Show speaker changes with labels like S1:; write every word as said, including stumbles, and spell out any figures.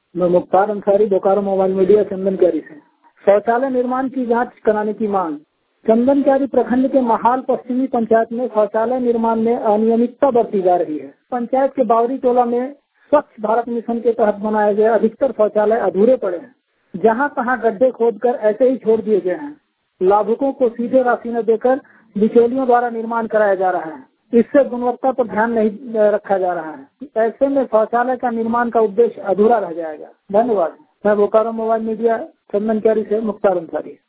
S1: मैं Mukhtar Ansari, Bokaro mobile media, Chandankyari से। शौचालय निर्माण की जांच कराने की मांग। चंदनक्यारी प्रखंड के महाल पश्चिमी पंचायत में शौचालय निर्माण में अनियमितता बरती जा रही है। पंचायत के बावरी टोला में स्वच्छ भारत मिशन के तहत बनाए गए अधिकतर शौचालय अधूरे पड़े हैं। जहां तहां गड्ढे खोदकर ऐसे ही छोड़ दिए गए हैं। लाभुकों को सीधे राशि न देकर बिचौलियों द्वारा निर्माण कराया जा रहा है। इससे गुणवत्ता पर ध्यान नहीं रखा जा रहा है। ऐसे में शौचालय का निर्माण का उद्देश्य अधूरा रह जाएगा। धन्यवाद। मैं बोकारो मोबाइल मीडिया, चंदनक्यारी से मुख्तार अंसारी।